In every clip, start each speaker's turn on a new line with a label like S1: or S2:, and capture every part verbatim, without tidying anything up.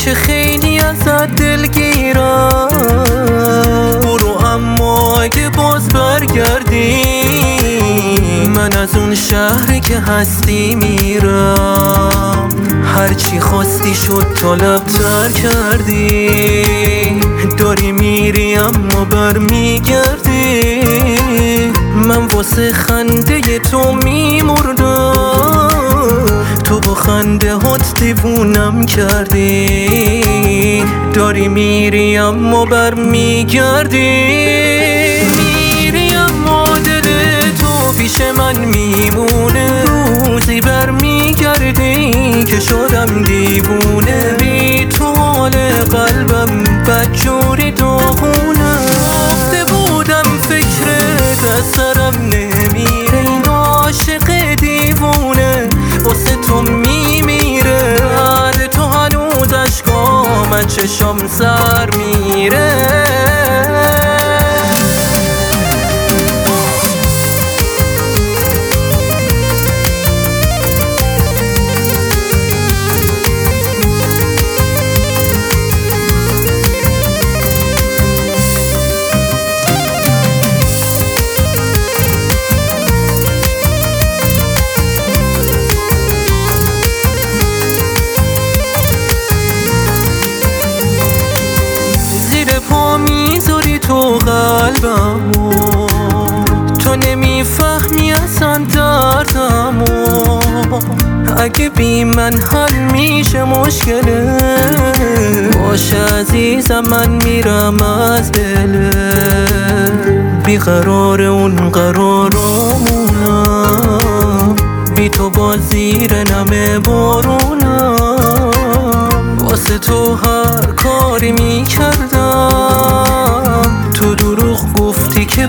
S1: که خیلی ازت دلگیرم. برو اما اگه باز برگردی من از اون شهری که هستی میرم. هرچی خواستی شد طلبتر کردی. داری میری اما برمیگردی. من واسه خنده تو میمردم. تو با خنده هات دیوونم کردی. داری میری اما برمیگردی. میری اما دل تو پیش من میمونه. روزی برمیگردی که شدم دیوونه. بی تو حال قلبم بدجوری داغونه. گفته بودم فکرت از سرم نمیره. این عاشق دیوونه واسه تو میمیره. بعد تو هنوز اشکام از چشم سر میره. میذاری تو قلبمو. تو نمیفهمی اصلا دردمو. اگه بی من حل میشه مشکله باشه عزیزم من میرم از دل. بیقرار اون قرارمونم. بی تو با زیر نم بارونم. واسه تو هر کاری میکردم. تو دروغ گفتی که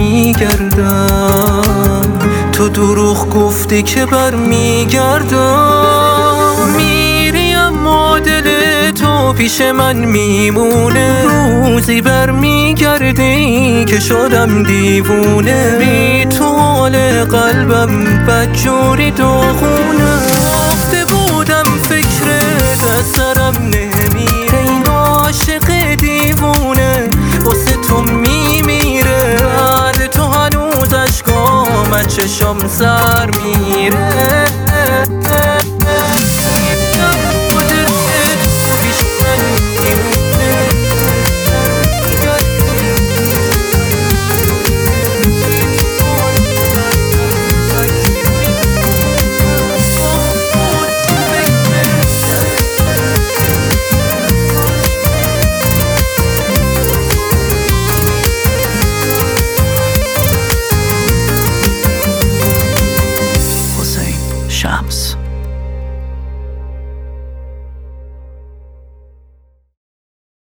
S1: برمیگردم. تو دروغ گفتی که برمیگردم. میری اما دل تو پیش من میمونه. روزی برمیگردی که شدم دیوونه. بی تو حال قلبم بدجوری داغونه. گفته بودم فکرت از سرم نمیره. این عاشق دیوونه واسه تو میمیره. بعد تو هنوز اشکام از چشم سر میره.